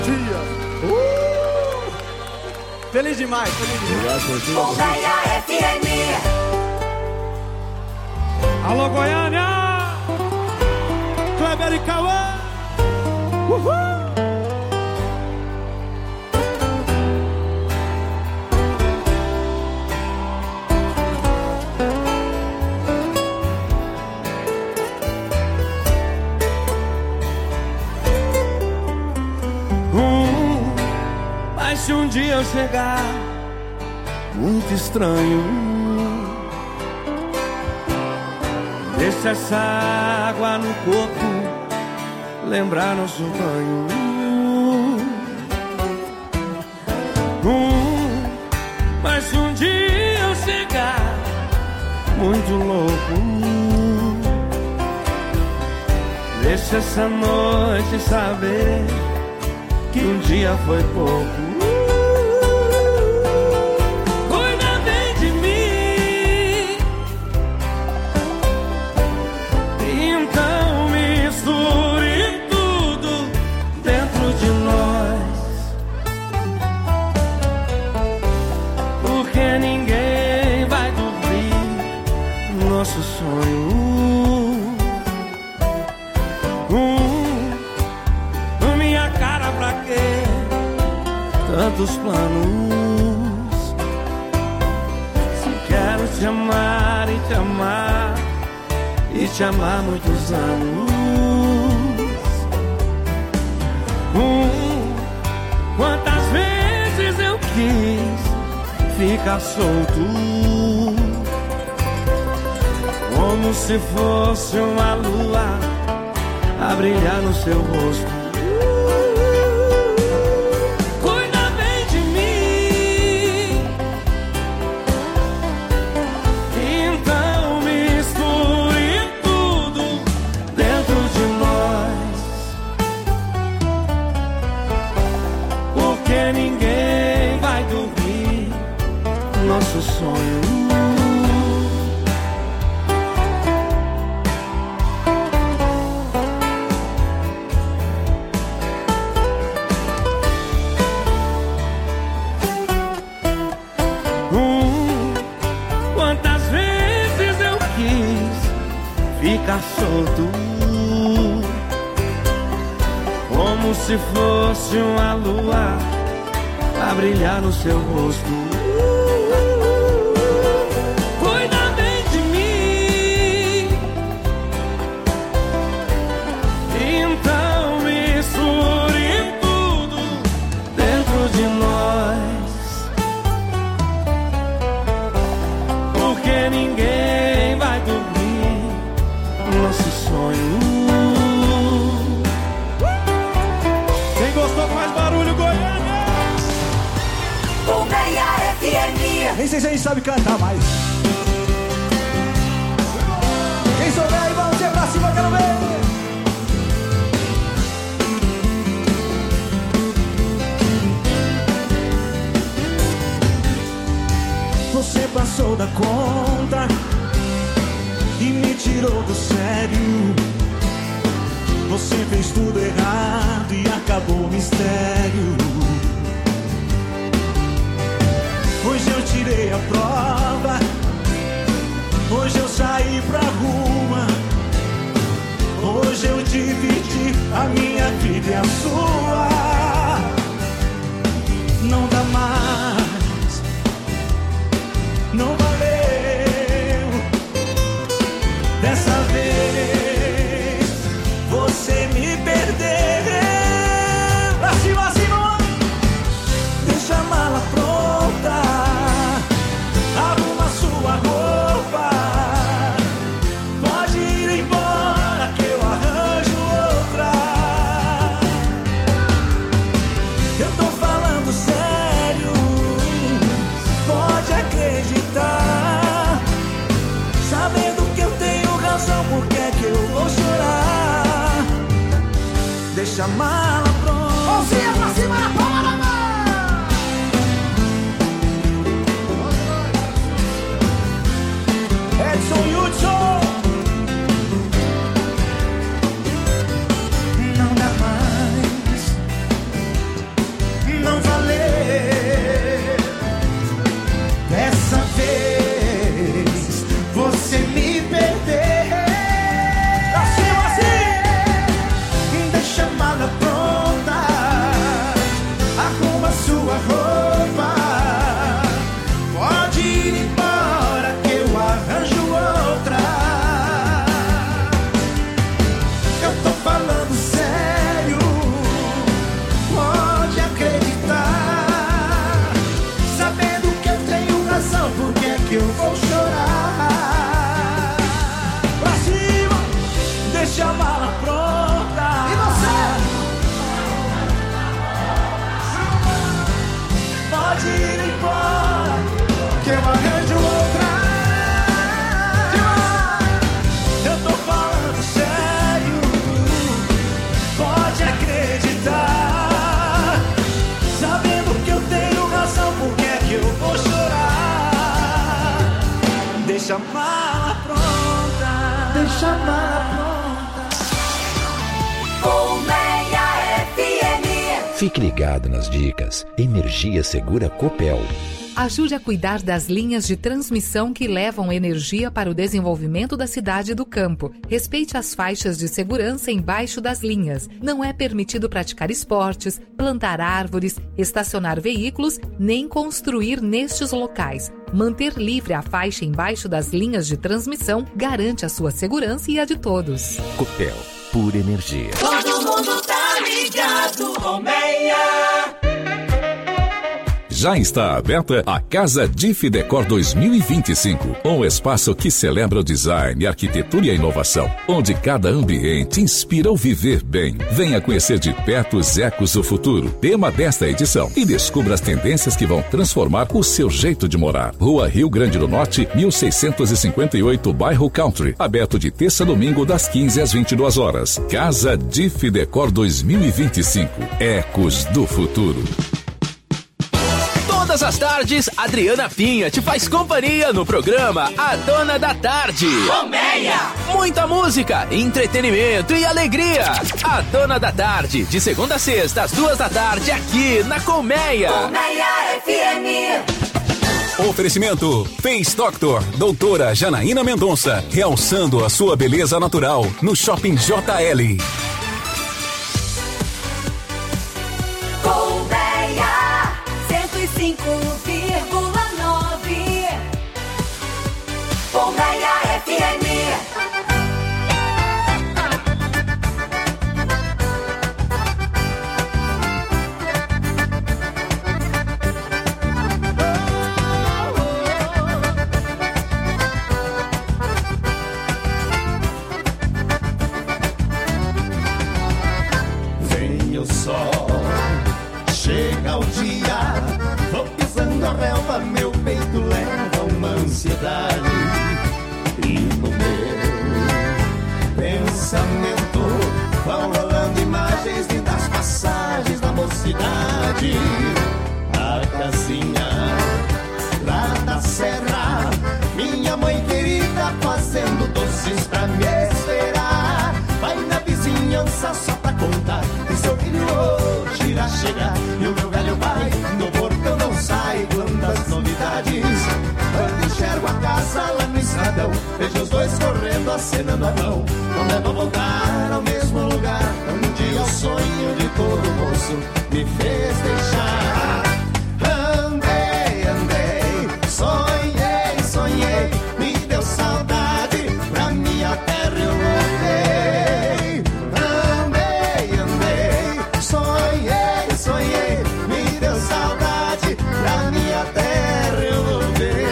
Feliz demais, feliz demais. Colmeia FM. Alô, Goiânia! Kleber e Cauã! Uhul! Mas se um dia eu chegar muito estranho, deixa essa água no corpo lembrar nosso banho. Mas se um dia eu chegar muito louco, deixa essa noite saber que um dia foi pouco. Cuida bem de mim, então misture tudo dentro de nós, porque ninguém vai dormir nosso sonho. Minha cara, pra quê? Tantos planos. Se quero te amar e te amar e te amar muitos anos. Quantas vezes eu quis ficar solto, como se fosse uma lua a brilhar no seu rosto. Cuida bem de mim, então misture tudo dentro de nós, porque ninguém vai dormir nosso sonho. Quantas vezes eu quis ficar solto, como se fosse uma lua a brilhar no seu rosto. Cuida bem de mim, então misture tudo dentro de nós, porque ninguém vai dormir nosso sonho. Quem gostou faz barulho, Goiânia! Colmeia FM. Nem sei se a gente sabe cantar mais. Quem souber aí, vamos pra cima, quero ver. Você passou da conta e me tirou do sério. Você fez tudo errado e acabou o mistério. Hoje eu tirei a prova, hoje eu saí pra rua, hoje eu dividi a minha vida e a sua. Não dá mais, não valeu. Dessa vez você me perdeu. Acima, acima, deixa a mala pronta, arruma sua roupa, pode ir embora que eu arranjo outra. Eu tô falando sério, pode acreditar, sabendo que eu tenho razão, por que é que eu vou chorar? Deixa a mala pronta. Mãozinha pra cima, bora, mano! Edson Hudson. Não dá mais, deixa a mala pronta. Deixa a mala pronta. Colmeia FM. Fique ligado nas dicas. Energia Segura Copel. Ajude a cuidar das linhas de transmissão que levam energia para o desenvolvimento da cidade e do campo. Respeite as faixas de segurança embaixo das linhas. Não é permitido praticar esportes, plantar árvores, estacionar veículos, nem construir nestes locais. Manter livre a faixa embaixo das linhas de transmissão garante a sua segurança e a de todos. Copel, pura energia. Todo mundo tá ligado, Colmeia. Já está aberta a Casa DIF Decor 2025, um espaço que celebra o design, a arquitetura e a inovação, onde cada ambiente inspira o viver bem. Venha conhecer de perto os ecos do futuro, tema desta edição, e descubra as tendências que vão transformar o seu jeito de morar. Rua Rio Grande do Norte, 1658, bairro Country, aberto de terça a domingo das 15 às 22 horas. Casa DIF Decor 2025, ecos do futuro. Todas as tardes, Adriana Pinha te faz companhia no programa A Dona da Tarde. Colmeia. Muita música, entretenimento e alegria. A Dona da Tarde, de segunda a sexta, às 2 da tarde, aqui na Colmeia. Colmeia FM. Oferecimento Face Doctor, doutora Janaína Mendonça, realçando a sua beleza natural no Shopping JL. Colmeia 105,9. Colmeia FM. Vem o sol, chega o dia, vou pisando a relva, meu peito leva uma ansiedade. E no meu pensamento vão rolando imagens das passagens da mocidade. A casinha lá da serra, minha mãe querida fazendo doces pra me esperar. Vai na vizinhança só pra contar que seu filho hoje irá chegar. E o meu velho pai no portão não sai, quantas novidades. Quando enxergo a casa lá no estradão, vejo os dois correndo, acenando a mão. Não devo voltar ao mesmo lugar onde o sonho de todo moço me fez deixar. Andei, andei, sonhei, sonhei, me deu saudade, pra minha terra eu voltei. Andei, andei, sonhei, sonhei, me deu saudade, pra minha terra eu voltei.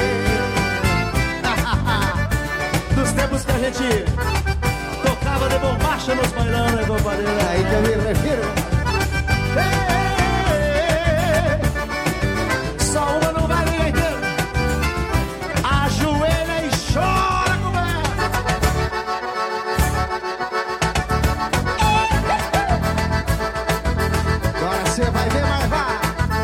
Dos tempos que a gente tocava de bombacha nos bailão, né, compadre? Aí que eu me refiro. Só uma não vai ninguém inteiro. Ajoelha e chora, comadre. Agora você vai ver, mas vai.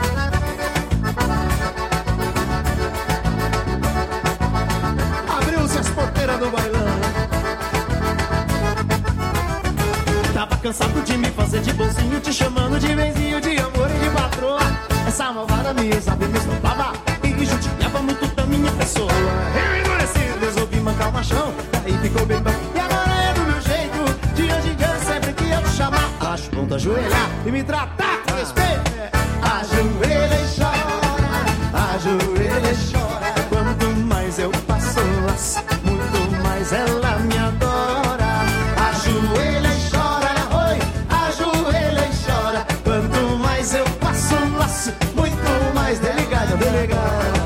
Abriu-se as porteiras do bailão. Tava cansado de me fazer de bonzinho, te chamando de benzinho, de amor e de patroa. Essa malvada me usava e me estompava e judiava muito da minha pessoa. Eu endureci, resolvi mancar o machão, daí ficou bem bom. E agora é do meu jeito, de hoje em diante sempre que eu chamar, acho pronto a ajoelhar e me tratar com respeito. Ajoelha e chora, ajoelha e chora. Quanto mais eu passo laço, muito mais ela me adora. Ajoelha e chora, oi, ajoelha e chora. Quanto mais eu passo laço, muito mais delegado, delegado.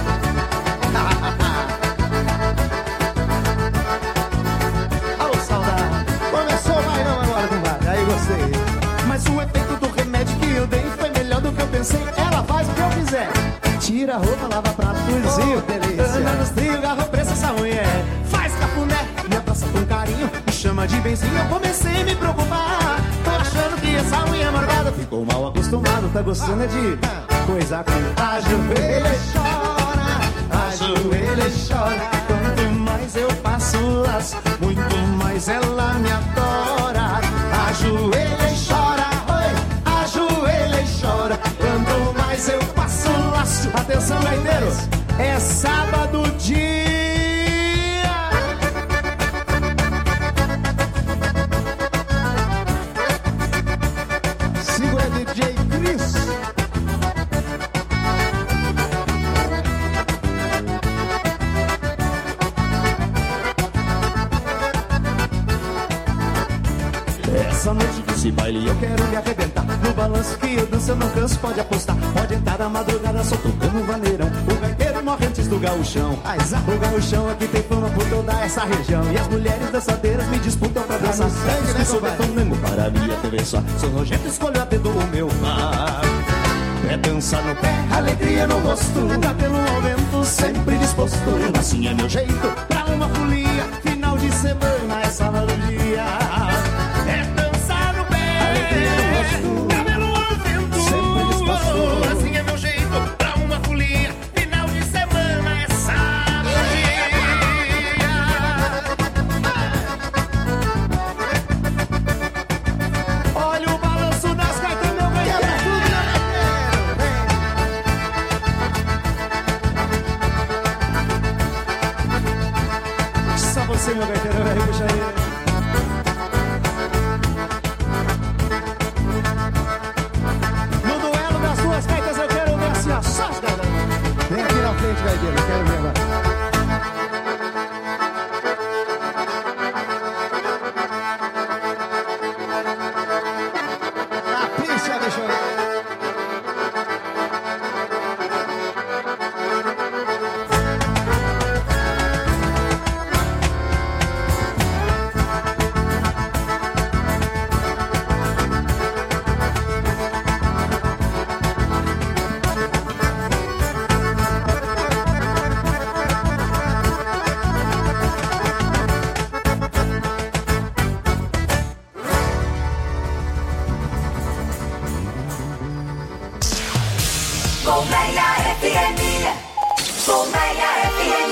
Alô, saudade. Começou o bailão agora, compadre, aí gostei. Mas o efeito do remédio que eu dei foi melhor do que eu pensei. Ela faz o que eu fizer, tira a roupa, lava prato, cozinho, delícia. Anda nos trios, garro preço essa mulher. Faz cafuné, me abraça com carinho, me chama de benzinho. Eu comecei a me preocupar, tô achando que essa unha amargada ficou mal acostumado. Tá gostando é de coisa com ajoelha e chora, ajoelha e chora. Quanto mais eu passo o laço, muito mais ela me adora. Ajoelha e chora, oi, ajoelha e chora. Quanto mais eu passo o laço. Atenção, gaiteiros, é sábado dia. Segura DJ Cris. Essa noite desse baile eu quero me arrebentar. No balanço que eu danço eu não canso, pode apostar. Pode entrar na madrugada só tocando vaneirão. O gaiteiro morre antes do gauchão. O gauchão aqui tem fama por toda essa região. E as mulheres dançadeiras me disputam pra dançar. Sangue, sou detonando para me atravessar. Sou nojento, escolho a dedo o meu mar. É dançar no pé, alegria no rosto. Cabelo ao vento, sempre disposto. Assim é meu jeito, pra uma folia. Final de semana é sábado dia. É dançar no pé, alegria no rosto. Cabelo ao vento, sempre disposto. Assim é meu jeito, pra uma folia. Final de semana é sábado dia. Olha o balanço das gaitas, meu gaiteiro. Só você, meu gaiteiro, velho, puxa aí. No duelo das duas gaitas eu quero ver assim, ó, só as gaitas. Vem aqui na frente, gaiteiro, eu quero ver agora. Capricha, deixa eu ver. Colmeia FM. Colmeia FM.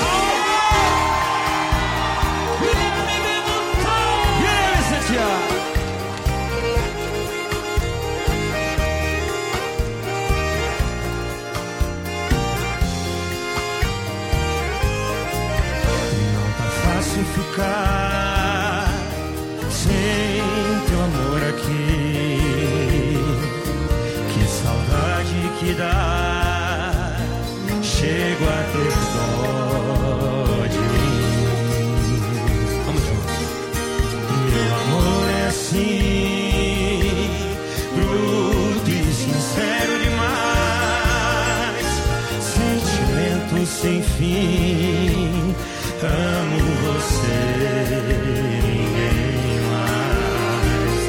Não tá fácil ficar sem teu amor aqui. Que saudade que dá, chego a ter dó de mim. Vamos juntos. Meu amor é assim, bruto e sincero demais, sentimento sem fim. Amo você, ninguém mais.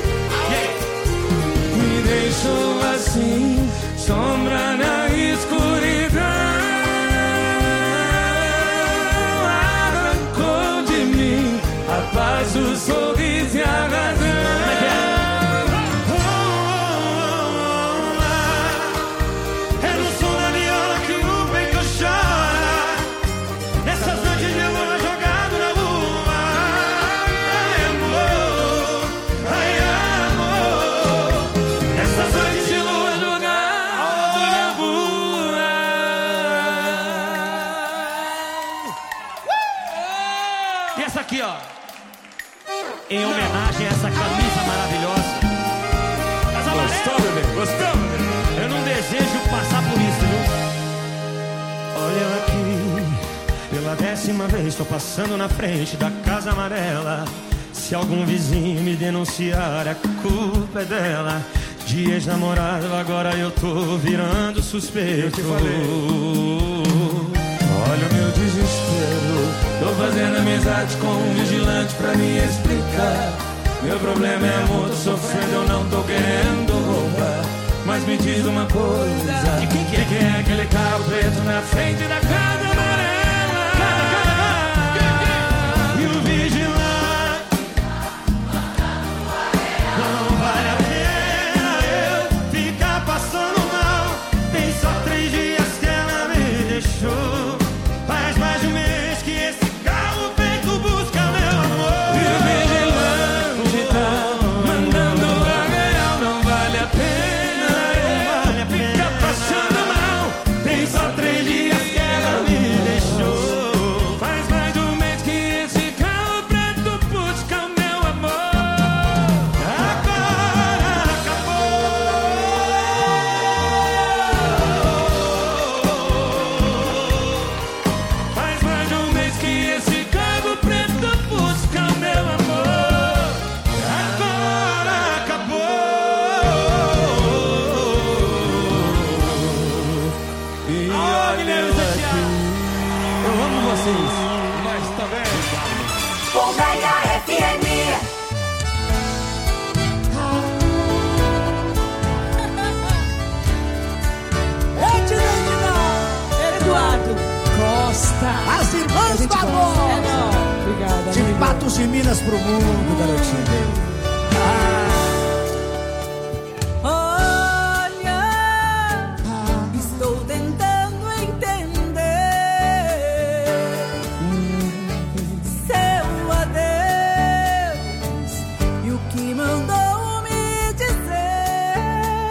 Me deixou assim, sombra na escuridão. Arrancou de mim a paz, o sorriso e a razão. É no som da viola que o peito chora. Nessas noites de lua jogado na lua. Ai, amor, ai, amor. Nessas noites de lua jogado na lua. E essa aqui, ó, em homenagem a essa camisa maravilhosa. Gostou, bebê? Gostou, bebê? Eu não desejo passar por isso, viu? Olha ela aqui, pela 10ª vez tô passando na frente da casa amarela. Se algum vizinho me denunciar, a culpa é dela. De ex-namorado, agora eu tô virando suspeito. Olha o meu desespero, tô fazendo amizade com um vigilante pra me explicar. Meu problema é amor, tô sofrendo, eu não tô querendo roubar. Mas me diz uma coisa, de quem é aquele carro preto na frente da casa amarela? E o vigilante, não vale a pena eu ficar passando mal. Tem só 3 dias que ela me deixou. Vai Colmeia FM. Eduardo Costa. As irmãs da voz. Obrigada. De Patos de Minas pro mundo, garotinho. Olha, estou tentando entender seu adeus e o que mandou me dizer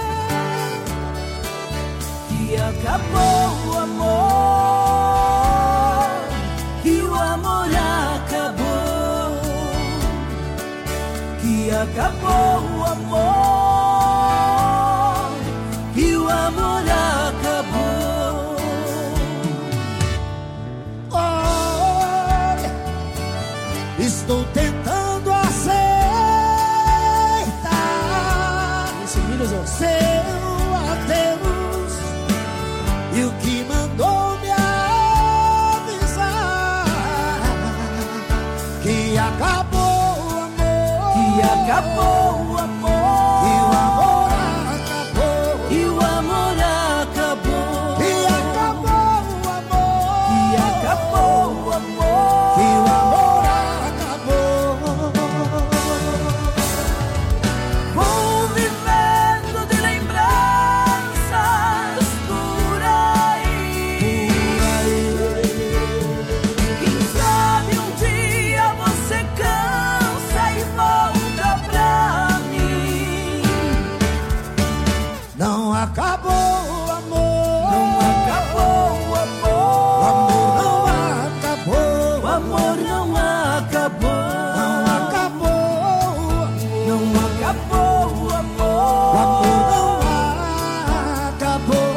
que acabou o amor, que o amor acabou, que acabou o amor, que o amor acabou. Olha, estou tentando aceitar seu adeus e o que mandou me avisar que acabou o amor, Que acabou o amor, que o amor acabou, que o amor acabou, que acabou o amor, que acabou o amor, que o amor acabou. vou vivendo de lembranças por aí. Quem sabe um dia você cansa e volta pra mim. Não acabou o amor, Não acabou o amor, o amor não acabou, o amor não acabou, não acabou, não acabou o o amor. amor não acabou.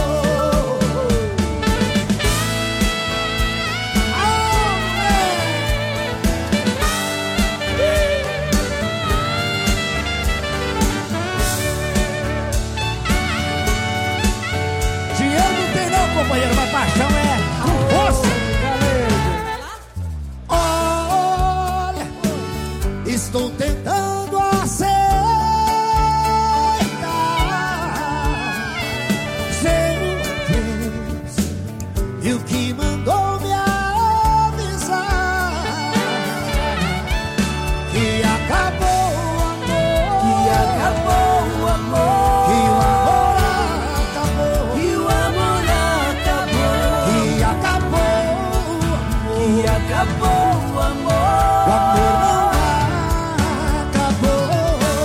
Dinheiro não tem não, companheiro, mas paixão é com força. Olha, estou tentando aceitar seu Deus e o que mandou me avisar que acabou o amor, Que acabou o amor, que o amor acabou, que o amor acabou, que acabou o que amor. acabou o O amor. amor não acabou.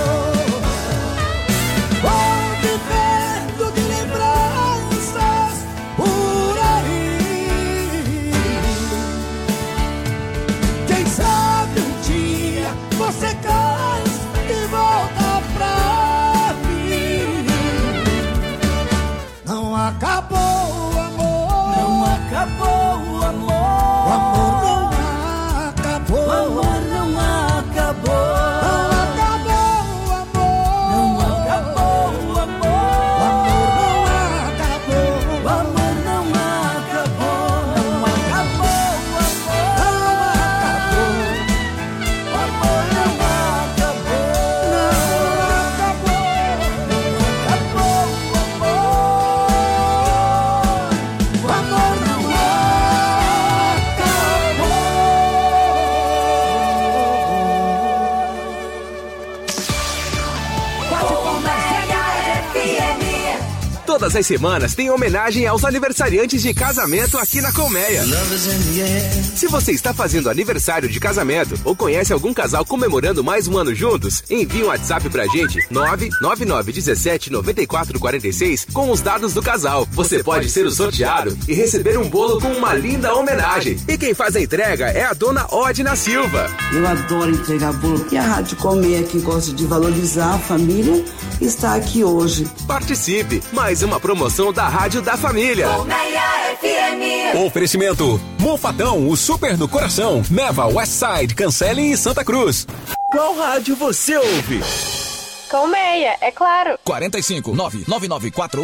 Vou vivendo de lembranças por aí. Quem sabe um dia você cansa e volta pra mim. Não acabou o amor, Não acabou o o amor, amor não acabou. o amor não acabou, Não acabou o amor, não acabou o o amor, amor não acabou, o amor não acabou, não acabou o amor, não acabou, o amor não acabou, não acabou, acabou o amor, o amor não Colmeia FM. Todas as semanas tem homenagem aos aniversariantes de casamento aqui na Colmeia. Se você está fazendo aniversário de casamento ou conhece algum casal comemorando mais um ano juntos, envie um WhatsApp pra gente, 999179446, com os dados do casal. Você pode ser o sorteado e receber um bolo com uma linda homenagem. E quem faz a entrega é a dona Odina Silva. Eu adoro entregar bolo. E a Rádio Colmeia, que gosta de valorizar a família, está aqui hoje. Participe! Mais uma promoção da Rádio da Família. Colmeia FM. Oferecimento Monfatão, o super do coração. Neva, Westside, Cancelem e Santa Cruz. Qual rádio você ouve? Colmeia, é claro. 45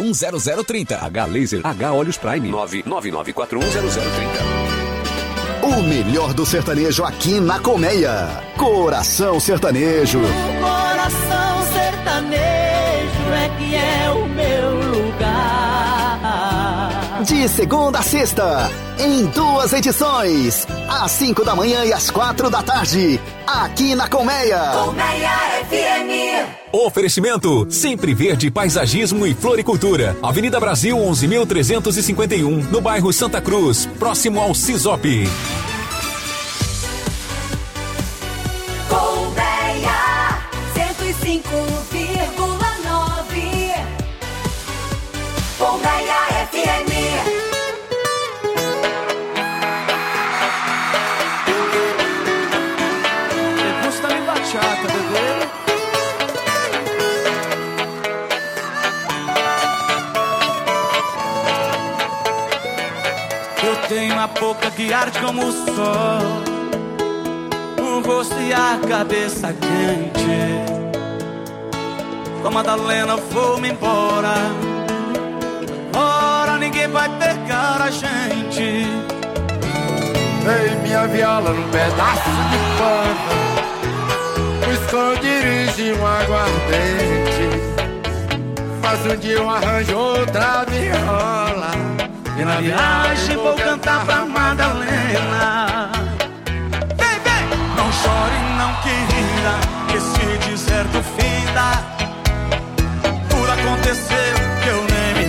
999410030. H Laser, H Olhos Prime, 999410030. O O melhor do sertanejo aqui na Colmeia. Coração Sertanejo. O coração sertanejo é que é o meu lugar. De segunda a sexta, em 2 edições, às 5 da manhã e às 4 da tarde, aqui na Colmeia. Colmeia FM. Oferecimento Sempre Verde Paisagismo e Floricultura. Avenida Brasil 11.351, no bairro Santa Cruz, próximo ao Cisop. Colmeia 105,9. Colmeia FM. Me gusta mi bachata, bebê. Eu tenho uma boca que arde como o sol, o rosto e a cabeça quente. Com a Madalena vou-me embora. Ora ninguém vai pegar a gente. Ei, minha viola num pedaço de pano, o esconderijo e um aguardente. Faz um dia eu arranjo outra viola, e na viagem vou cantar pra Madalena. Vem, vem! Não chore não, querida, esse deserto finda. Tudo aconteceu que eu nem me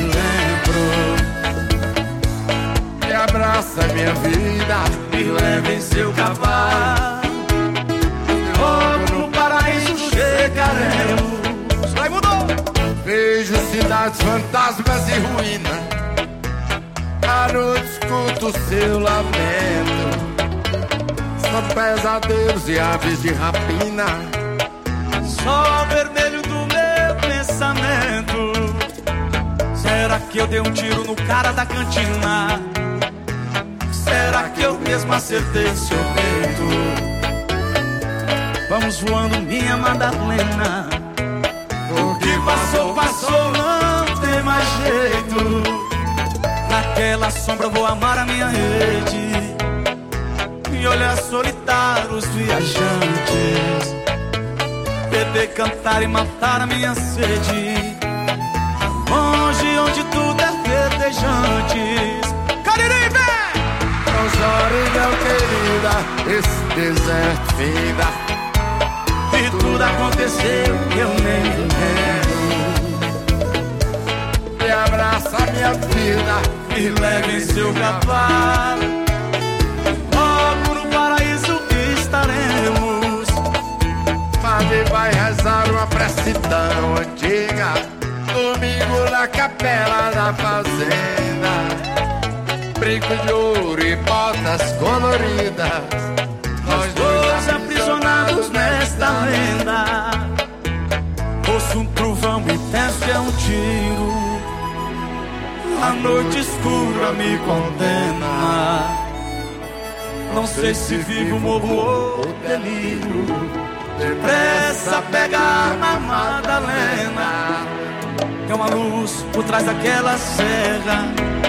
lembro. Me abraça minha vida, me leva em seu cavalo. Logo no paraíso chegaremos. Vai, mudou! Vejo cidades, fantasmas e ruínas. À noite escuto o seu lamento. São pesadelos e aves de rapina. Sol vermelho do meu pensamento. Será que eu dei um tiro no cara da cantina? Será que eu mesmo acertei seu peito? Vamos voando, minha Madalena. O que passou, passou, não tem mais jeito. Naquela sombra vou amar a minha rede e olhar solitários os viajantes, beber, cantar e matar a minha sede. Longe onde tudo é verdejantes. Cariri, vem! Não chore não, querida, esse deserto finda. E tudo aconteceu que eu nem me lembro. Me abraça minha vida, me leve em seu cavalo. Logo no paraíso estaremos. Padre vai rezar uma prece tão antiga, domingo na capela da fazenda. Brinco de ouro e botas coloridas, nós dois aprisionados nesta lenda. Ouço um trovão intenso que é um tiro. A noite escura me condena. Não sei se vivo, morro ou delírio. Depressa pegar na Madalena. Tem uma luz por trás daquela serra.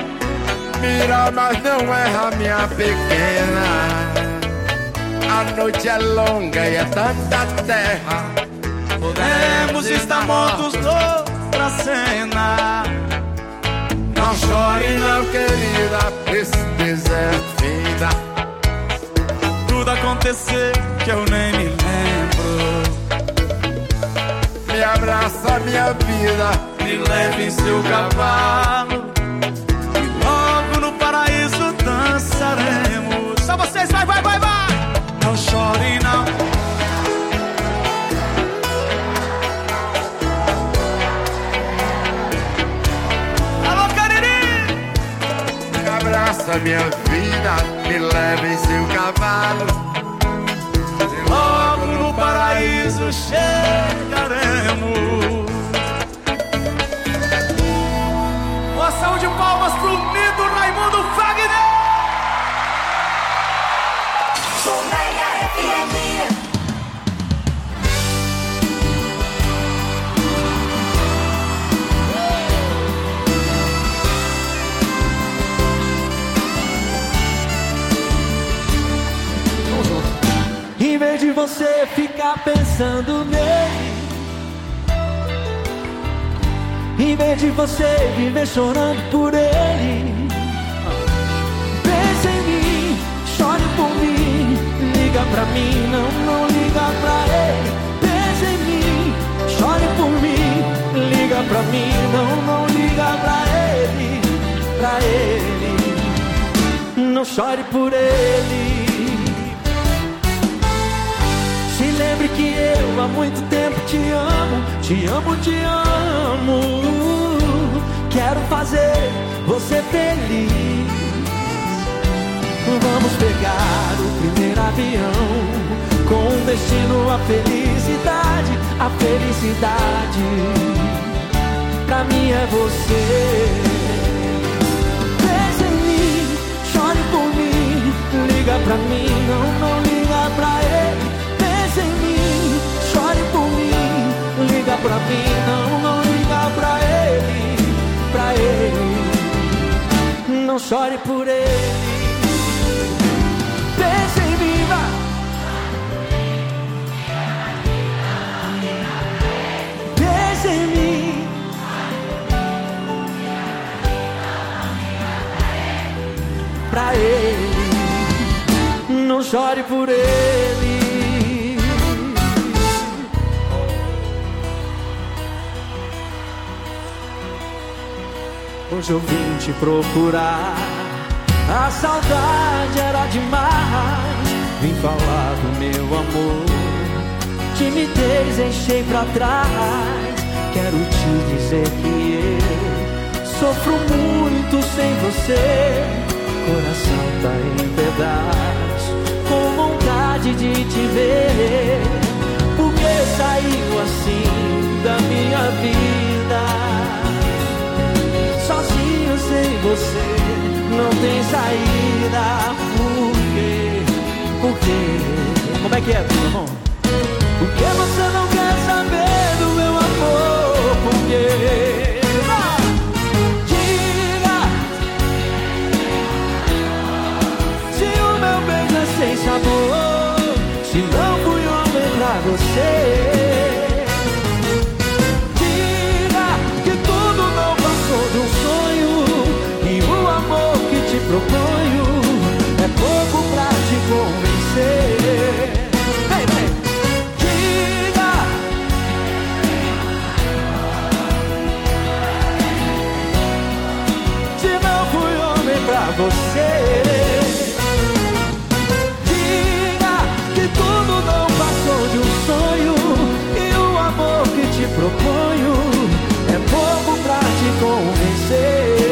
Mira, mas não erra, minha pequena. A noite é longa e é tanta terra. Podemos estar mortos noutra cena. Não chore não, querida, esse deserto finda. Tudo aconteceu que eu nem me lembro. Me abraça minha vida, me leve em seu cavalo. E logo no paraíso dançaremos. Só vocês, vai, vai, vai, vai! Não chore não. Abraça minha vida, me leva em seu cavalo. E logo no paraíso chegaremos. Uma salva de palmas pro lindo Raimundo Fagner. Colmeia FM. você ficar pensando nele, em vez de você viver chorando por ele. Pense em mim, chore por mim, liga pra mim, não liga pra ele. Pense em mim, chore por mim, liga pra mim, não liga pra ele, pra ele. Não chore por ele. Se lembre que eu há muito tempo te amo, te amo, te amo. Quero fazer você feliz. Vamos pegar o primeiro avião, com destino à felicidade. A felicidade pra mim é você. Pense em mim, chore por mim, liga pra mim, não liga pra ele. Pense em mim, chore por mim, liga pra mim, não liga pra ele, pra ele. Não chore por ele. Pense em mim, vai. Pense em mim. Pra ele. Não chore por ele. Hoje eu vim te procurar, a saudade era demais. Vim falar do meu amor, timidez deixei pra trás. Quero te dizer que eu sofro muito sem você. Coração tá em pedaços, com vontade de te ver. Por que saiu assim da minha vida? Sozinho sem você não tem saída. Por quê? Como é que é, meu irmão? Por que você não quer saber do meu amor? Por quê? Diga, se o meu beijo é sem sabor, se não fui homem pra você. Diga que tudo não passou de um sonho, e o amor que te proponho é pouco pra te convencer. Vem, vem. Diga, se não fui homem pra você. Diga que tudo não passou de um sonho, e o amor que te proponho é pouco pra te convencer.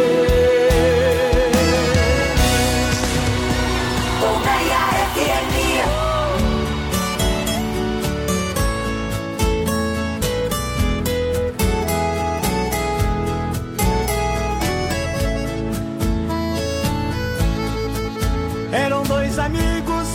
Eram dois amigos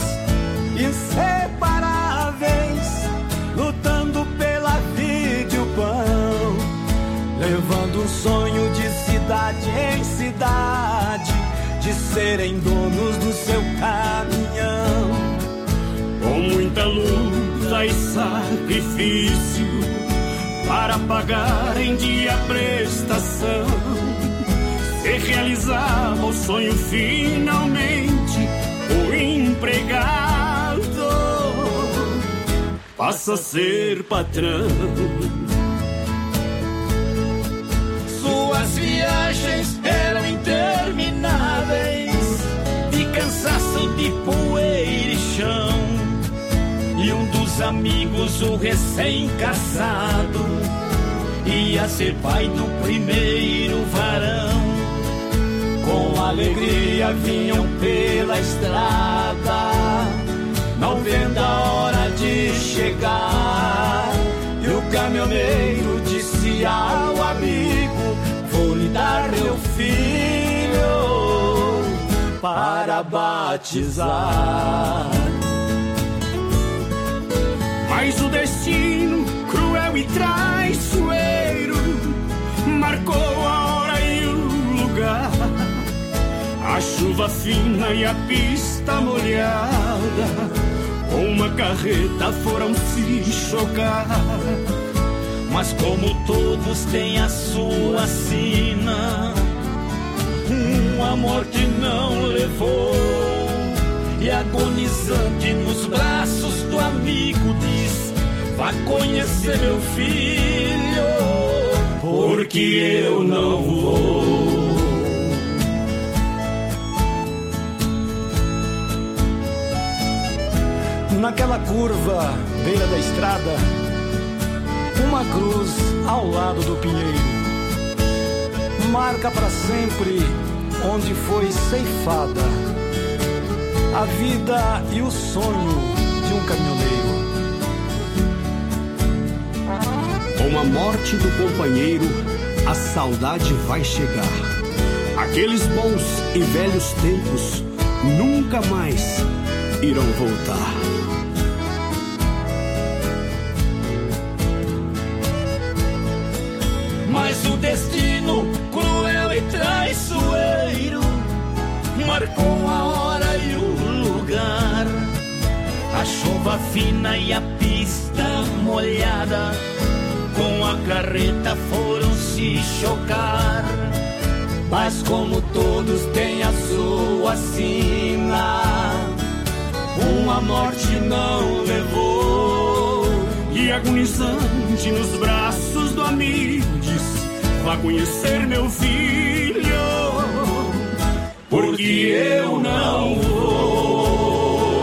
inseparáveis, lutando pela vida e o pão, levando um sonho de cidade em cidade, de serem donos do seu caminhão. Com muita luta e sacrifício, para pagar em dia a prestação, se realizava o sonho finalmente. O empregado passa a ser patrão. Suas viagens eram intermináveis, de cansaço, de poeira e chão. E um dos amigos, o recém-casado, ia ser pai do primeiro varão. Com alegria vinham pela estrada, não vendo a hora de chegar. E o caminhoneiro disse ao amigo: vou lhe dar meu filho para batizar. Mas o destino, cruel e traiçoeiro, marcou a hora e o lugar. A chuva fina e a pista molhada, com uma carreta foram se chocar. Mas como todos têm a sua sina, uma morte não levou. E agonizante nos braços do amigo diz: vá conhecer meu filho, porque eu não vou. Naquela curva, beira da estrada, uma cruz ao lado do pinheiro marca para sempre onde foi ceifada a vida e o sonho de um caminhoneiro. Com a morte do companheiro, a saudade vai chegar. Aqueles bons e velhos tempos nunca mais irão voltar. Mas o destino cruel e traiçoeiro marcou a hora e o lugar. A chuva fina e a pista molhada com a carreta foram se chocar. Mas como todos têm a sua sina, uma morte não levou. E agonizante nos braços do amigo diz: vá conhecer meu filho, porque eu não vou.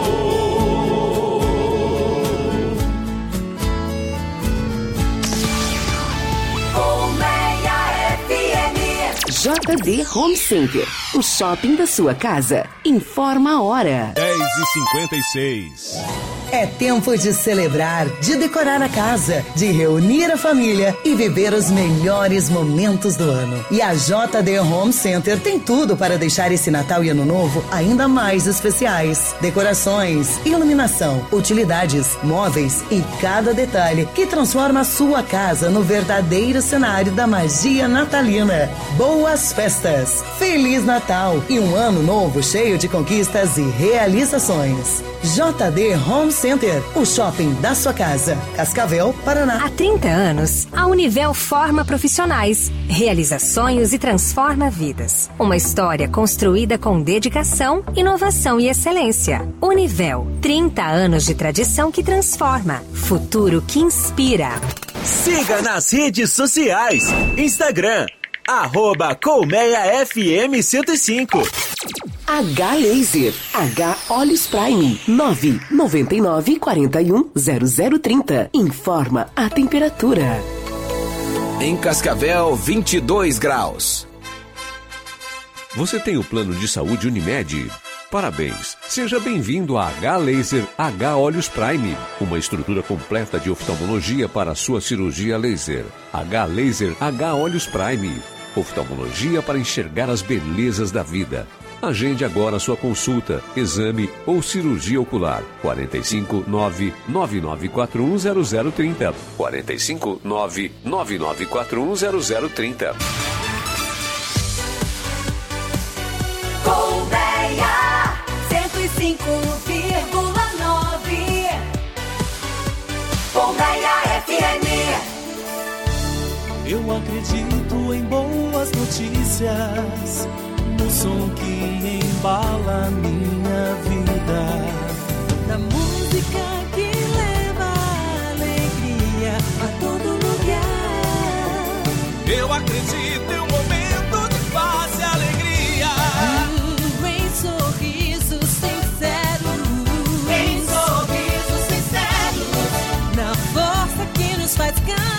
Colmeia FM. JD Home Center, o shopping da sua casa. Informa a hora. 10h56. É tempo de celebrar, de decorar a casa, de reunir a família e viver os melhores momentos do ano. E a JD Home Center tem tudo para deixar esse Natal e Ano Novo ainda mais especiais. Decorações, iluminação, utilidades, móveis e cada detalhe que transforma a sua casa no verdadeiro cenário da magia natalina. Boas festas, Feliz Natal e um ano novo cheio de conquistas e realizações. JD Home Center, o shopping da sua casa. Cascavel, Paraná. Há 30 anos, a Univel forma profissionais, realiza sonhos e transforma vidas. Uma história construída com dedicação, inovação e excelência. Univel, 30 anos de tradição que transforma, futuro que inspira. Siga nas redes sociais. Instagram, @ColmeiaFM105. H-Laser, H-Olhos Prime, 999410030. Informa a temperatura. Em Cascavel, 22 graus. Você tem o plano de saúde Unimed? Parabéns! Seja bem-vindo a H-Laser H-Olhos Prime, uma estrutura completa de oftalmologia para a sua cirurgia laser. H-Laser H-Olhos Prime, oftalmologia para enxergar as belezas da vida. Agende agora sua consulta, exame ou cirurgia ocular. 459-9941-0030. 459-9941-0030. Colmeia 105,9. Colmeia FM. Eu acredito em boas notícias, no som que embala minha vida, na música que leva alegria a todo lugar. Eu acredito em um momento de paz e alegria, em sorrisos sinceros, em sorrisos sinceros, na força que nos faz cantar.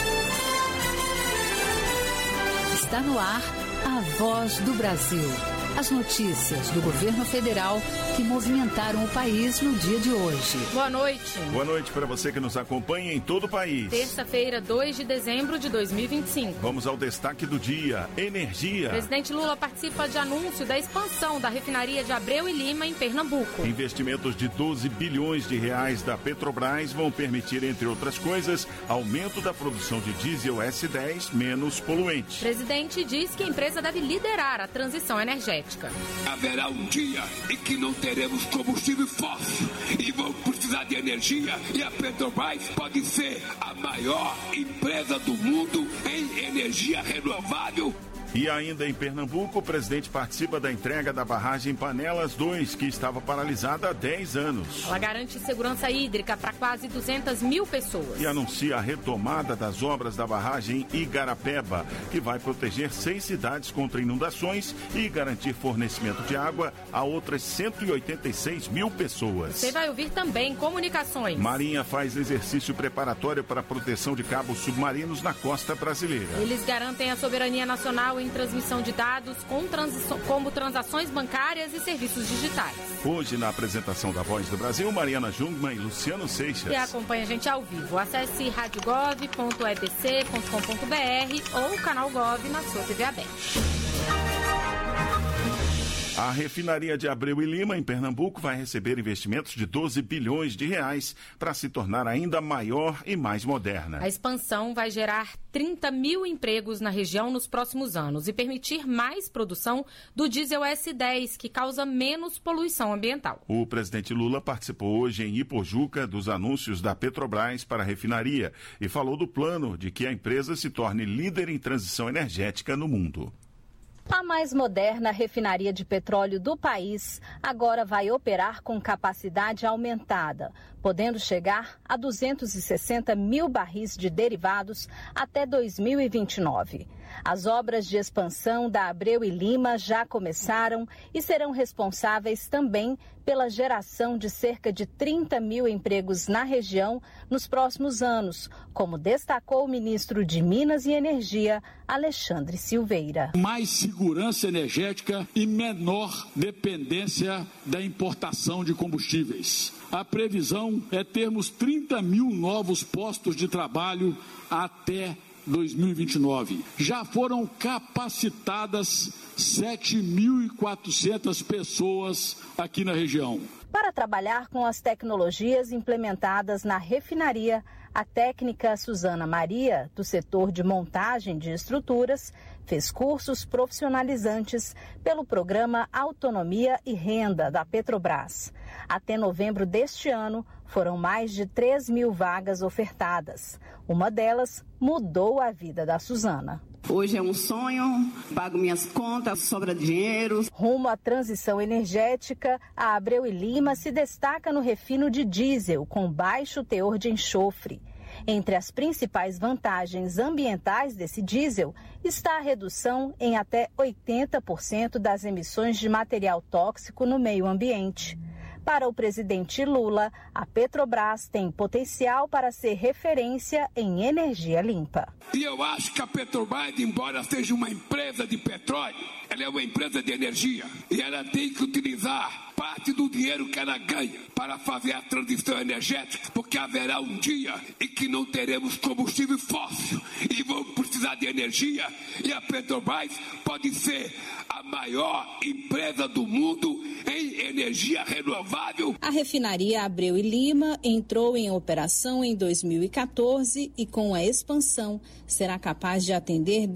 Está no ar, a voz do Brasil. As notícias do governo federal que movimentaram o país no dia de hoje. Boa noite. Boa noite para você que nos acompanha em todo o país. Terça-feira, 2 de dezembro de 2025. Vamos ao destaque do dia: energia. Presidente Lula participa de anúncio da expansão da refinaria de Abreu e Lima em Pernambuco. Investimentos de 12 bilhões de reais da Petrobras vão permitir, entre outras coisas, aumento da produção de diesel S10 menos poluente. O presidente diz que a empresa deve liderar a transição energética. Haverá um dia em que não teremos combustível fóssil e vamos precisar de energia, e a Petrobras pode ser a maior empresa do mundo em energia renovável. E ainda em Pernambuco, o presidente participa da entrega da barragem Panelas 2, que estava paralisada há 10 anos. Ela garante segurança hídrica para quase 200 mil pessoas. E anuncia a retomada das obras da barragem Igarapeba, que vai proteger 6 cidades contra inundações e garantir fornecimento de água a outras 186 mil pessoas. Você vai ouvir também comunicações. Marinha faz exercício preparatório para a proteção de cabos submarinos na costa brasileira. Eles garantem a soberania nacional em transmissão de dados como transações bancárias e serviços digitais. Hoje, na apresentação da Voz do Brasil, Mariana Jungmann e Luciano Seixas. E acompanha a gente ao vivo. Acesse radiogov.ebc.com.br ou o canal Gov na sua TV aberta. A refinaria de Abreu e Lima, em Pernambuco, vai receber investimentos de 12 bilhões de reais para se tornar ainda maior e mais moderna. A expansão vai gerar 30 mil empregos na região nos próximos anos e permitir mais produção do diesel S10, que causa menos poluição ambiental. O presidente Lula participou hoje em Ipojuca dos anúncios da Petrobras para a refinaria e falou do plano de que a empresa se torne líder em transição energética no mundo. A mais moderna refinaria de petróleo do país agora vai operar com capacidade aumentada, podendo chegar a 260 mil barris de derivados até 2029. As obras de expansão da Abreu e Lima já começaram e serão responsáveis também pela geração de cerca de 30 mil empregos na região nos próximos anos, como destacou o ministro de Minas e Energia, Alexandre Silveira. Mais segurança energética e menor dependência da importação de combustíveis. A previsão é termos 30 mil novos postos de trabalho até 2029. Já foram capacitadas 7.400 pessoas aqui na região. Para trabalhar com as tecnologias implementadas na refinaria, a técnica Suzana Maria, do setor de montagem de estruturas, fez cursos profissionalizantes pelo programa Autonomia e Renda da Petrobras. Até novembro deste ano, foram mais de 3 mil vagas ofertadas. Uma delas mudou a vida da Suzana. Hoje é um sonho, pago minhas contas, sobra dinheiro. Rumo à transição energética, a Abreu e Lima se destaca no refino de diesel com baixo teor de enxofre. Entre as principais vantagens ambientais desse diesel está a redução em até 80% das emissões de material tóxico no meio ambiente. Para o presidente Lula, a Petrobras tem potencial para ser referência em energia limpa. E eu acho que a Petrobras, embora seja uma empresa de petróleo, ela é uma empresa de energia. E ela tem que utilizar parte do dinheiro que ela ganha para fazer a transição energética, porque haverá um dia em que não teremos combustível fóssil e vamos precisar de energia, e a Petrobras pode ser a maior empresa do mundo em energia renovável. A refinaria Abreu e Lima entrou em operação em 2014 e com a expansão será capaz de atender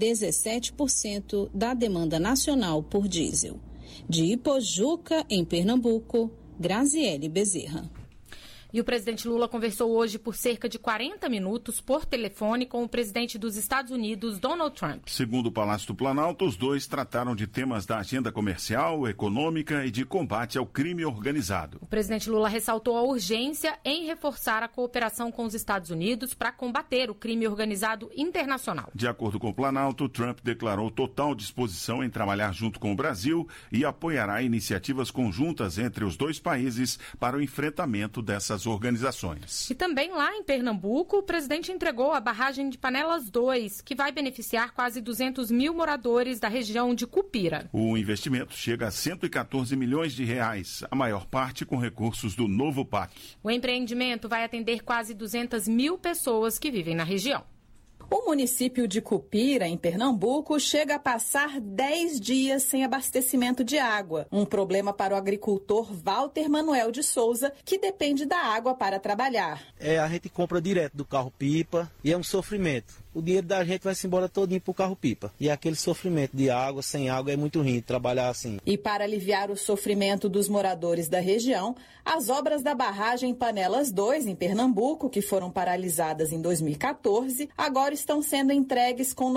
17% da demanda nacional por diesel. De Ipojuca, em Pernambuco, Graziele Bezerra. E o presidente Lula conversou hoje por cerca de 40 minutos por telefone com o presidente dos Estados Unidos, Donald Trump. Segundo o Palácio do Planalto, os dois trataram de temas da agenda comercial, econômica e de combate ao crime organizado. O presidente Lula ressaltou a urgência em reforçar a cooperação com os Estados Unidos para combater o crime organizado internacional. De acordo com o Planalto, Trump declarou total disposição em trabalhar junto com o Brasil e apoiará iniciativas conjuntas entre os dois países para o enfrentamento dessas das organizações. E também lá em Pernambuco, o presidente entregou a barragem de Panelas 2, que vai beneficiar quase 200 mil moradores da região de Cupira. O investimento chega a 114 milhões de reais, a maior parte com recursos do novo PAC. O empreendimento vai atender quase 200 mil pessoas que vivem na região. O município de Cupira, em Pernambuco, chega a passar 10 dias sem abastecimento de água. Um problema para o agricultor Walter Manuel de Souza, que depende da água para trabalhar. A gente compra direto do carro-pipa e é um sofrimento. O dinheiro da gente vai-se embora todinho pro carro-pipa. E aquele sofrimento de água, sem água, é muito ruim trabalhar assim. E para aliviar o sofrimento dos moradores da região, as obras da barragem Panelas 2, em Pernambuco, que foram paralisadas em 2014, agora estão sendo entregues com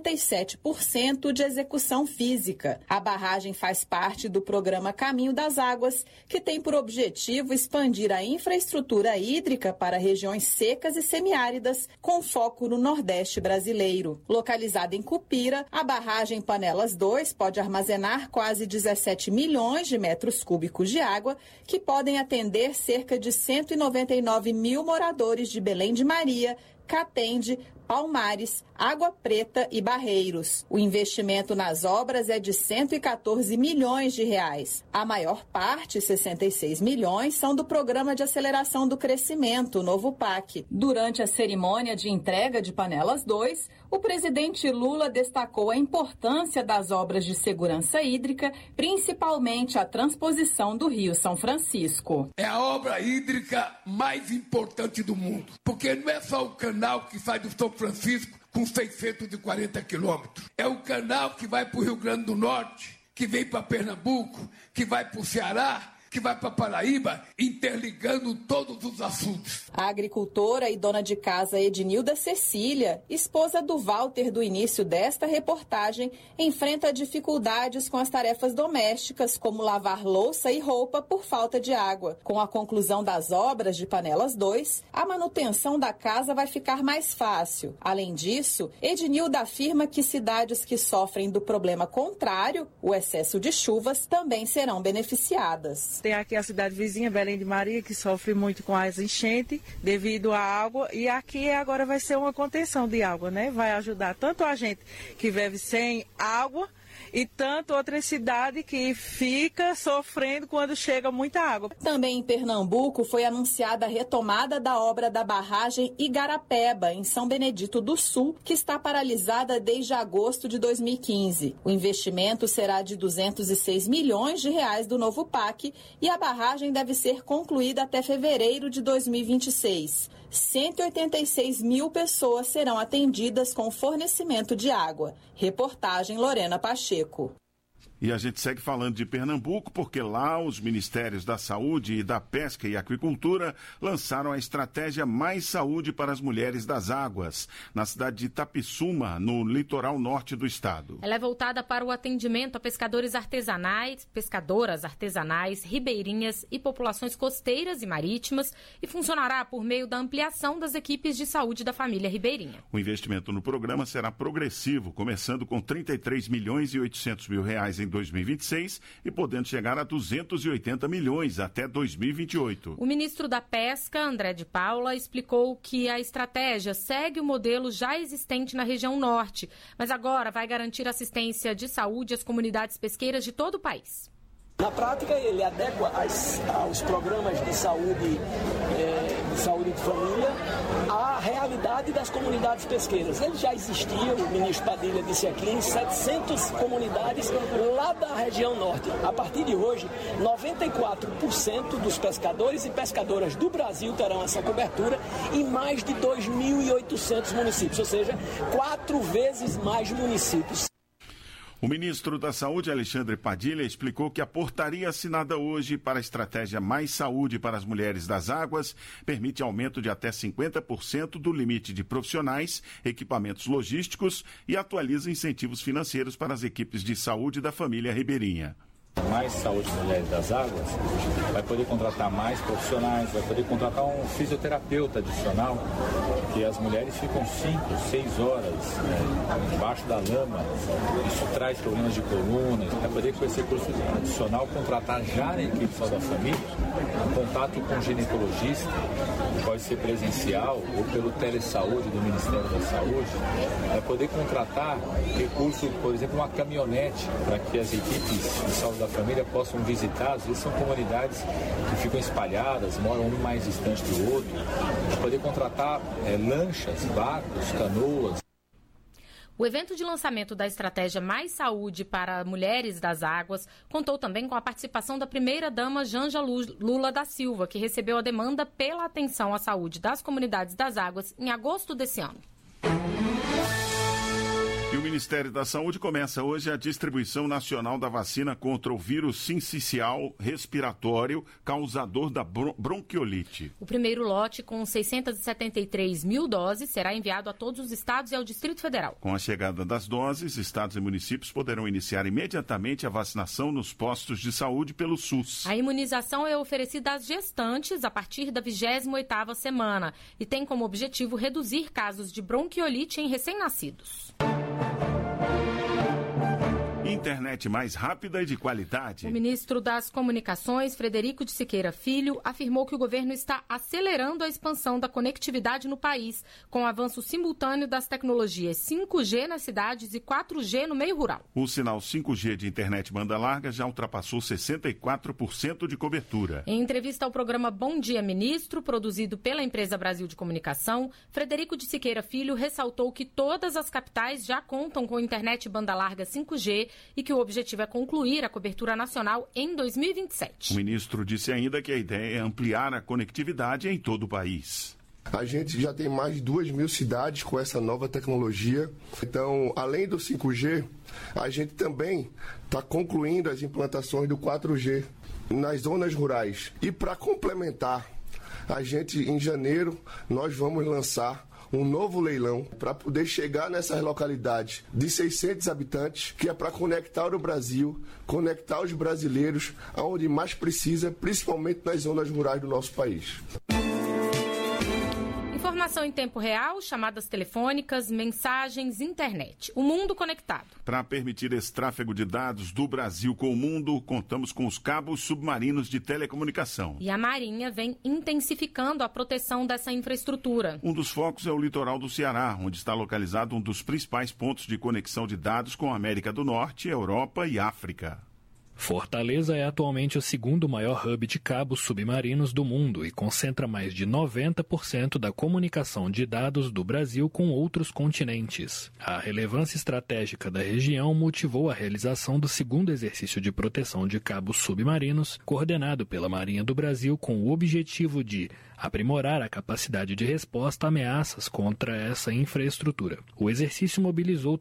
97% de execução física. A barragem faz parte do programa Caminho das Águas, que tem por objetivo expandir a infraestrutura hídrica para regiões secas e semiáridas, com foco no Nordeste brasileiro. Localizada em Cupira, a barragem Panelas 2 pode armazenar quase 17 milhões de metros cúbicos de água, que podem atender cerca de 199 mil moradores de Belém de Maria, Catende, Palmares, Água Preta e Barreiros. O investimento nas obras é de 114 milhões de reais. A maior parte, 66 milhões, são do Programa de Aceleração do Crescimento, o novo PAC. Durante a cerimônia de entrega de Panelas 2, o presidente Lula destacou a importância das obras de segurança hídrica, principalmente a transposição do Rio São Francisco. É a obra hídrica mais importante do mundo, porque não é só o canal que sai do São Francisco com 640 quilômetros. É o canal que vai para o Rio Grande do Norte, que vem para Pernambuco, que vai para o Ceará, que vai para Paraíba, interligando todos os assuntos. A agricultora e dona de casa Ednilda Cecília, esposa do Walter do início desta reportagem, enfrenta dificuldades com as tarefas domésticas, como lavar louça e roupa por falta de água. Com a conclusão das obras de Panelas 2, a manutenção da casa vai ficar mais fácil. Além disso, Ednilda afirma que cidades que sofrem do problema contrário, o excesso de chuvas, também serão beneficiadas. Tem aqui a cidade vizinha, Belém de Maria, que sofre muito com as enchentes devido à água. E aqui agora vai ser uma contenção de água, né? Vai ajudar tanto a gente que vive sem água e tanto outra cidade que fica sofrendo quando chega muita água. Também em Pernambuco foi anunciada a retomada da obra da barragem Igarapeba, em São Benedito do Sul, que está paralisada desde agosto de 2015. O investimento será de 206 milhões de reais do novo PAC e a barragem deve ser concluída até fevereiro de 2026. 186 mil pessoas serão atendidas com fornecimento de água. Reportagem Lorena Pacheco. E a gente segue falando de Pernambuco, porque lá os Ministérios da Saúde e da Pesca e Aquicultura lançaram a estratégia Mais Saúde para as Mulheres das Águas, na cidade de Itapissuma, no litoral norte do estado. Ela é voltada para o atendimento a pescadoras artesanais, ribeirinhas e populações costeiras e marítimas e funcionará por meio da ampliação das equipes de saúde da família ribeirinha. O investimento no programa será progressivo, começando com 33 milhões e 800 mil reais em 2026 e podendo chegar a 280 milhões até 2028. O ministro da Pesca, André de Paula, explicou que a estratégia segue o modelo já existente na região norte, mas agora vai garantir assistência de saúde às comunidades pesqueiras de todo o país. Na prática, ele adequa aos programas de saúde de família à realidade das comunidades pesqueiras. Ele já existia, o ministro Padilha disse aqui, em 700 comunidades lá da região norte. A partir de hoje, 94% dos pescadores e pescadoras do Brasil terão essa cobertura em mais de 2.800 municípios, ou seja, 4 vezes mais municípios. O ministro da Saúde, Alexandre Padilha, explicou que a portaria assinada hoje para a estratégia Mais Saúde para as Mulheres das Águas permite aumento de até 50% do limite de profissionais, equipamentos logísticos e atualiza incentivos financeiros para as equipes de saúde da família ribeirinha. Mais Saúde Mulheres das Águas vai poder contratar mais profissionais, vai poder contratar um fisioterapeuta adicional porque as mulheres ficam 5, 6 horas embaixo da lama, isso traz problemas de coluna. Vai poder, com esse recurso adicional, contratar já na equipe Saúde da Família um contato com o ginecologista, pode ser presencial ou pelo telesaúde do Ministério da Saúde, vai poder contratar recurso, por exemplo, uma caminhonete, para que as equipes de Saúde da Família possam visitar. Às vezes são comunidades que ficam espalhadas, moram um mais distante do outro, vai poder contratar lanchas, barcos, canoas. O evento de lançamento da estratégia Mais Saúde para Mulheres das Águas contou também com a participação da primeira-dama Janja Lula da Silva, que recebeu a demanda pela atenção à saúde das comunidades das águas em agosto desse ano. E o Ministério da Saúde começa hoje a distribuição nacional da vacina contra o vírus sincicial respiratório causador da bronquiolite. O primeiro lote, com 673 mil doses, será enviado a todos os estados e ao Distrito Federal. Com a chegada das doses, estados e municípios poderão iniciar imediatamente a vacinação nos postos de saúde pelo SUS. A imunização é oferecida às gestantes a partir da 28ª semana e tem como objetivo reduzir casos de bronquiolite em recém-nascidos. Internet mais rápida e de qualidade. O ministro das Comunicações, Frederico de Siqueira Filho, afirmou que o governo está acelerando a expansão da conectividade no país, com o avanço simultâneo das tecnologias 5G nas cidades e 4G no meio rural. O sinal 5G de internet banda larga já ultrapassou 64% de cobertura. Em entrevista ao programa Bom Dia Ministro, produzido pela empresa Brasil de Comunicação, Frederico de Siqueira Filho ressaltou que todas as capitais já contam com internet banda larga 5G e que o objetivo é concluir a cobertura nacional em 2027. O ministro disse ainda que a ideia é ampliar a conectividade em todo o país. A gente já tem mais de 2.000 cidades com essa nova tecnologia. Então, além do 5G, a gente também está concluindo as implantações do 4G nas zonas rurais. E para complementar, a gente, em janeiro, nós vamos lançar um novo leilão para poder chegar nessas localidades de 600 habitantes, que é para conectar o Brasil, conectar os brasileiros aonde mais precisa, principalmente nas zonas rurais do nosso país. Informação em tempo real, chamadas telefônicas, mensagens, internet. O mundo conectado. Para permitir esse tráfego de dados do Brasil com o mundo, contamos com os cabos submarinos de telecomunicação. E a Marinha vem intensificando a proteção dessa infraestrutura. Um dos focos é o litoral do Ceará, onde está localizado um dos principais pontos de conexão de dados com a América do Norte, Europa e África. Fortaleza é atualmente o segundo maior hub de cabos submarinos do mundo e concentra mais de 90% da comunicação de dados do Brasil com outros continentes. A relevância estratégica da região motivou a realização do segundo exercício de proteção de cabos submarinos, coordenado pela Marinha do Brasil com o objetivo de aprimorar a capacidade de resposta a ameaças contra essa infraestrutura. O exercício mobilizou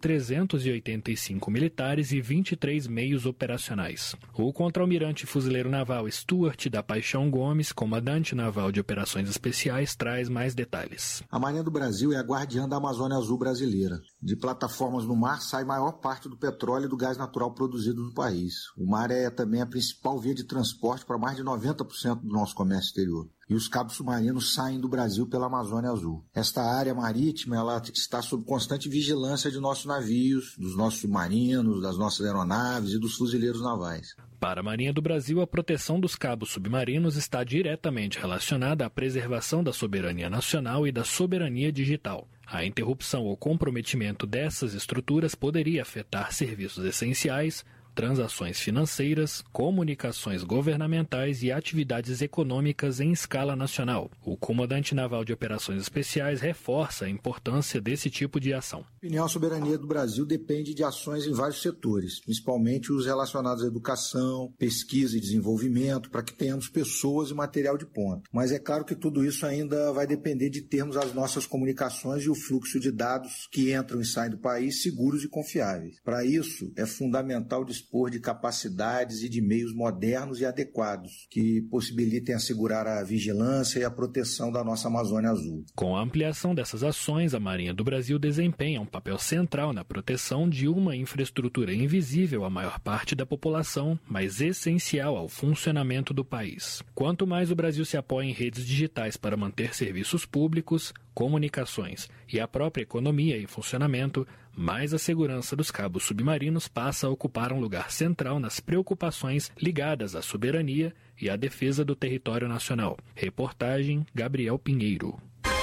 385 militares e 23 meios operacionais. O contra-almirante fuzileiro naval Stuart da Paixão Gomes, comandante naval de operações especiais, traz mais detalhes. A Marinha do Brasil é a guardiã da Amazônia Azul brasileira. De plataformas no mar sai maior parte do petróleo e do gás natural produzido no país. O mar é também a principal via de transporte para mais de 90% do nosso comércio exterior. E os cabos submarinos saem do Brasil pela Amazônia Azul. Esta área marítima ela está sob constante vigilância de nossos navios, dos nossos submarinos, das nossas aeronaves e dos fuzileiros navais. Para a Marinha do Brasil, a proteção dos cabos submarinos está diretamente relacionada à preservação da soberania nacional e da soberania digital. A interrupção ou comprometimento dessas estruturas poderia afetar serviços essenciais, transações financeiras, comunicações governamentais e atividades econômicas em escala nacional. O comandante naval de operações especiais reforça a importância desse tipo de ação. A opinião, a soberania do Brasil depende de ações em vários setores, principalmente os relacionados à educação, pesquisa e desenvolvimento, para que tenhamos pessoas e material de ponta. Mas é claro que tudo isso ainda vai depender de termos as nossas comunicações e o fluxo de dados que entram e saem do país seguros e confiáveis. Para isso, é fundamental dispor de capacidades e de meios modernos e adequados que possibilitem assegurar a vigilância e a proteção da nossa Amazônia Azul. Com a ampliação dessas ações, a Marinha do Brasil desempenha um papel central na proteção de uma infraestrutura invisível à maior parte da população, mas essencial ao funcionamento do país. Quanto mais o Brasil se apoia em redes digitais para manter serviços públicos, comunicações e a própria economia em funcionamento, mais a segurança dos cabos submarinos passa a ocupar um lugar central nas preocupações ligadas à soberania e à defesa do território nacional. Reportagem Gabriel Pinheiro.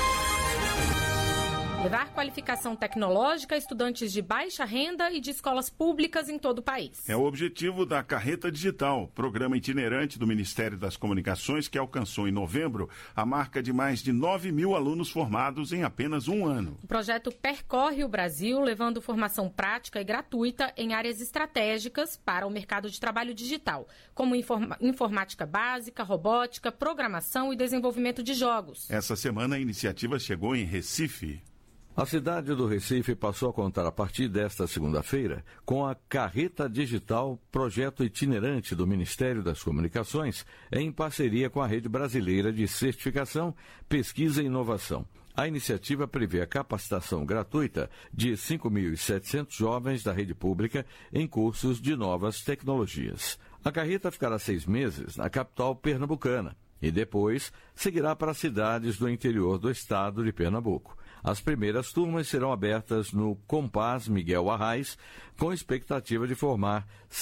Levar qualificação tecnológica a estudantes de baixa renda e de escolas públicas em todo o país. É o objetivo da Carreta Digital, programa itinerante do Ministério das Comunicações que alcançou em novembro a marca de mais de 9 mil alunos formados em apenas um ano. O projeto percorre o Brasil, levando formação prática e gratuita em áreas estratégicas para o mercado de trabalho digital, como informática básica, robótica, programação e desenvolvimento de jogos. Essa semana a iniciativa chegou em Recife. A cidade do Recife passou a contar a partir desta segunda-feira com a Carreta Digital, projeto itinerante do Ministério das Comunicações, em parceria com a Rede Brasileira de Certificação, Pesquisa e Inovação. A iniciativa prevê a capacitação gratuita de 5.700 jovens da rede pública em cursos de novas tecnologias. A carreta ficará 6 meses na capital pernambucana e depois seguirá para cidades do interior do estado de Pernambuco. As primeiras turmas serão abertas no Compaz Miguel Arraes, com expectativa de formar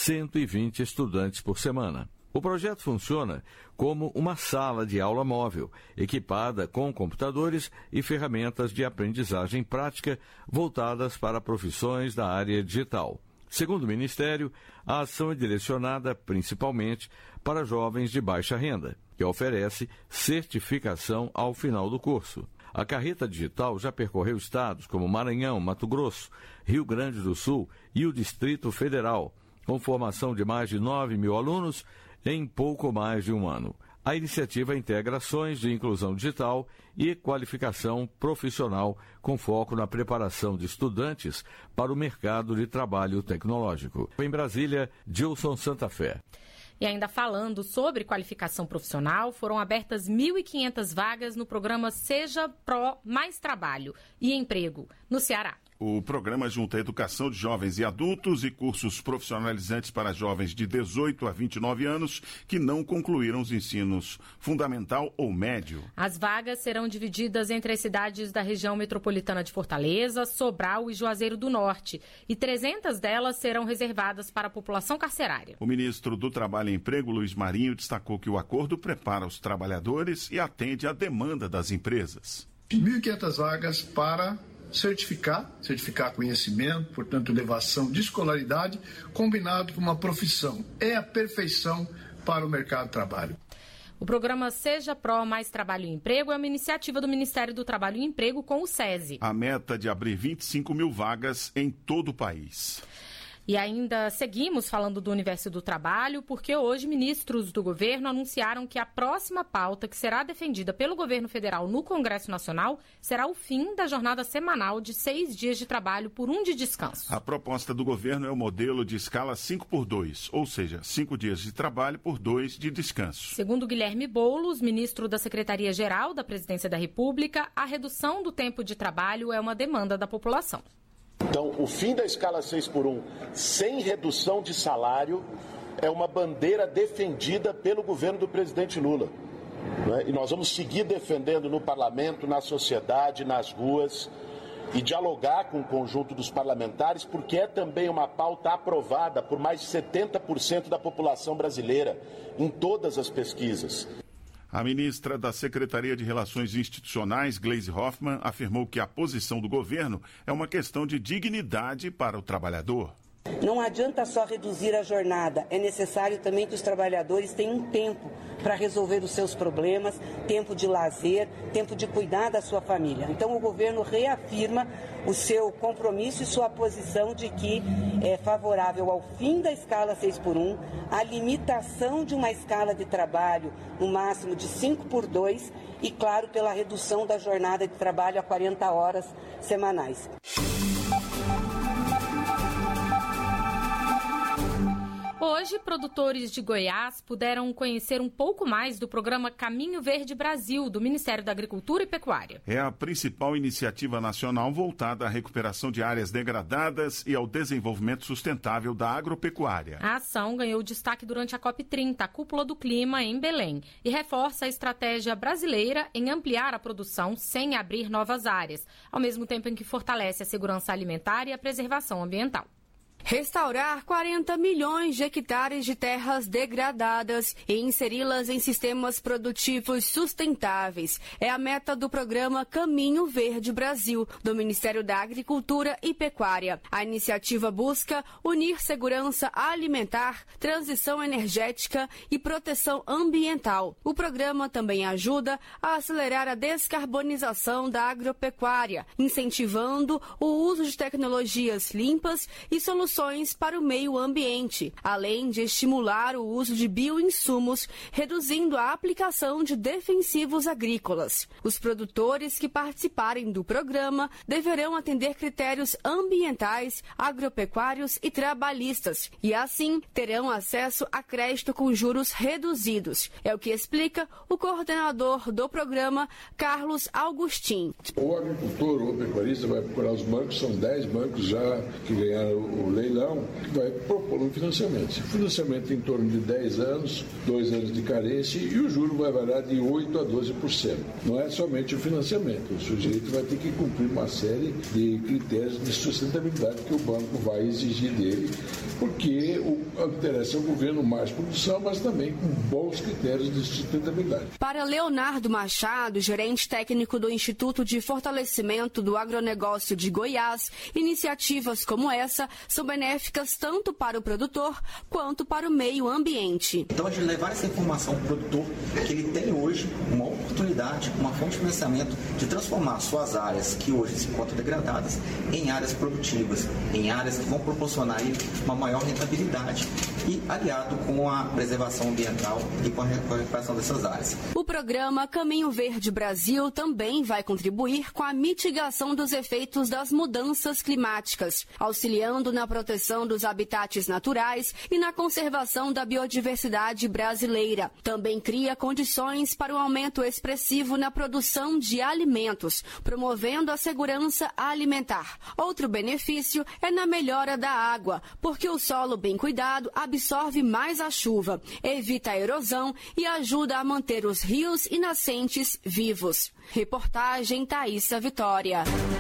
120 estudantes por semana. O projeto funciona como uma sala de aula móvel, equipada com computadores e ferramentas de aprendizagem prática voltadas para profissões da área digital. Segundo o Ministério, a ação é direcionada principalmente para jovens de baixa renda, que oferece certificação ao final do curso. A Carreta Digital já percorreu estados como Maranhão, Mato Grosso, Rio Grande do Sul e o Distrito Federal, com formação de mais de 9 mil alunos em pouco mais de um ano. A iniciativa integra ações de inclusão digital e qualificação profissional com foco na preparação de estudantes para o mercado de trabalho tecnológico. Em Brasília, Gilson Santa Fé. E ainda falando sobre qualificação profissional, foram abertas 1.500 vagas no programa Seja Pro Mais Trabalho e Emprego, no Ceará. O programa junta a educação de jovens e adultos e cursos profissionalizantes para jovens de 18 a 29 anos que não concluíram os ensinos fundamental ou médio. As vagas serão divididas entre as cidades da região metropolitana de Fortaleza, Sobral e Juazeiro do Norte, e 300 delas serão reservadas para a população carcerária. O ministro do Trabalho e Emprego, Luiz Marinho, destacou que o acordo prepara os trabalhadores e atende à demanda das empresas. 1.500 vagas para certificar conhecimento, portanto, elevação de escolaridade, combinado com uma profissão. É a perfeição para o mercado de trabalho. O programa Seja Pro Mais Trabalho e Emprego é uma iniciativa do Ministério do Trabalho e Emprego com o SESI. A meta de abrir 25 mil vagas em todo o país. E ainda seguimos falando do universo do trabalho, porque hoje ministros do governo anunciaram que a próxima pauta que será defendida pelo governo federal no Congresso Nacional será o fim da jornada semanal de 6 dias de trabalho por 1 de descanso. A proposta do governo é o modelo de escala 5x2, ou seja, 5 dias de trabalho por 2 de descanso. Segundo Guilherme Boulos, ministro da Secretaria-Geral da Presidência da República, a redução do tempo de trabalho é uma demanda da população. Então, o fim da escala 6x1 sem redução de salário é uma bandeira defendida pelo governo do presidente Lula. Né? E nós vamos seguir defendendo no parlamento, na sociedade, nas ruas e dialogar com o conjunto dos parlamentares, porque é também uma pauta aprovada por mais de 70% da população brasileira em todas as pesquisas. A ministra da Secretaria de Relações Institucionais, Gleisi Hoffmann, afirmou que a posição do governo é uma questão de dignidade para o trabalhador. Não adianta só reduzir a jornada, é necessário também que os trabalhadores tenham tempo para resolver os seus problemas, tempo de lazer, tempo de cuidar da sua família. Então o governo reafirma o seu compromisso e sua posição de que é favorável ao fim da escala 6x1, a limitação de uma escala de trabalho no máximo de 5x2 e, claro, pela redução da jornada de trabalho a 40 horas semanais. Hoje, produtores de Goiás puderam conhecer um pouco mais do programa Caminho Verde Brasil, do Ministério da Agricultura e Pecuária. É a principal iniciativa nacional voltada à recuperação de áreas degradadas e ao desenvolvimento sustentável da agropecuária. A ação ganhou destaque durante a COP30, a Cúpula do Clima, em Belém, e reforça a estratégia brasileira em ampliar a produção sem abrir novas áreas, ao mesmo tempo em que fortalece a segurança alimentar e a preservação ambiental. Restaurar 40 milhões de hectares de terras degradadas e inseri-las em sistemas produtivos sustentáveis é a meta do programa Caminho Verde Brasil, do Ministério da Agricultura e Pecuária. A iniciativa busca unir segurança alimentar, transição energética e proteção ambiental. O programa também ajuda a acelerar a descarbonização da agropecuária, incentivando o uso de tecnologias limpas e soluções para o meio ambiente, além de estimular o uso de bioinsumos, reduzindo a aplicação de defensivos agrícolas. Os produtores que participarem do programa deverão atender critérios ambientais, agropecuários e trabalhistas, e assim terão acesso a crédito com juros reduzidos. É o que explica o coordenador do programa, Carlos Augustin. O agricultor ou o pecuarista vai procurar os bancos, são 10 bancos já que ganharam o leilão, que vai propor um financiamento. Financiamento em torno de 10 anos, 2 anos de carência, e o juro vai variar de 8% a 12%. Não é somente o financiamento, o sujeito vai ter que cumprir uma série de critérios de sustentabilidade que o banco vai exigir dele, porque interessa ao governo mais produção, mas também com bons critérios de sustentabilidade. Para Leonardo Machado, gerente técnico do Instituto de Fortalecimento do Agronegócio de Goiás, iniciativas como essa são benéficas tanto para o produtor quanto para o meio ambiente. Então, de levar essa informação para o produtor, que ele tem hoje uma oportunidade, uma fonte de financiamento de transformar suas áreas que hoje se encontram degradadas em áreas produtivas, em áreas que vão proporcionar aí uma maior rentabilidade e aliado com a preservação ambiental e com a recuperação dessas áreas. O programa Caminho Verde Brasil também vai contribuir com a mitigação dos efeitos das mudanças climáticas, auxiliando na proteção dos habitats naturais e na conservação da biodiversidade brasileira. Também cria condições para um aumento expressivo na produção de alimentos, promovendo a segurança alimentar. Outro benefício é na melhora da água, porque o solo bem cuidado absorve mais a chuva, evita a erosão e ajuda a manter os rios e nascentes vivos. Reportagem Thaísa Vitória.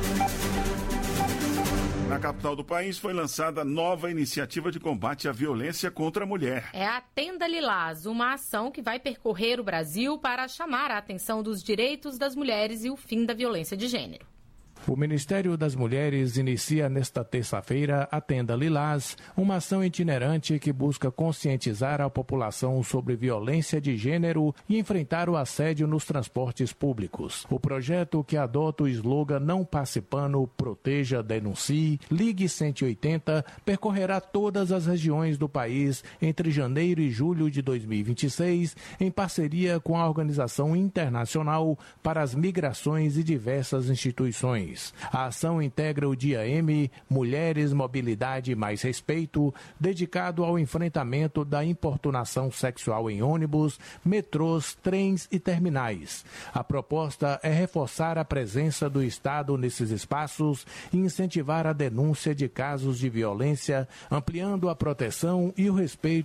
Na capital do país foi lançada nova iniciativa de combate à violência contra a mulher. É a Tenda Lilás, uma ação que vai percorrer o Brasil para chamar a atenção dos direitos das mulheres e o fim da violência de gênero. O Ministério das Mulheres inicia nesta terça-feira a Tenda Lilás, uma ação itinerante que busca conscientizar a população sobre violência de gênero e enfrentar o assédio nos transportes públicos. O projeto, que adota o slogan Não Passe Pano, Proteja, Denuncie, Ligue 180, percorrerá todas as regiões do país entre janeiro e julho de 2026, em parceria com a Organização Internacional para as Migrações e diversas instituições. A ação integra o Dia M, Mulheres, Mobilidade e Mais Respeito, dedicado ao enfrentamento da importunação sexual em ônibus, metrôs, trens e terminais. A proposta é reforçar a presença do Estado nesses espaços e incentivar a denúncia de casos de violência, ampliando a proteção e o respeito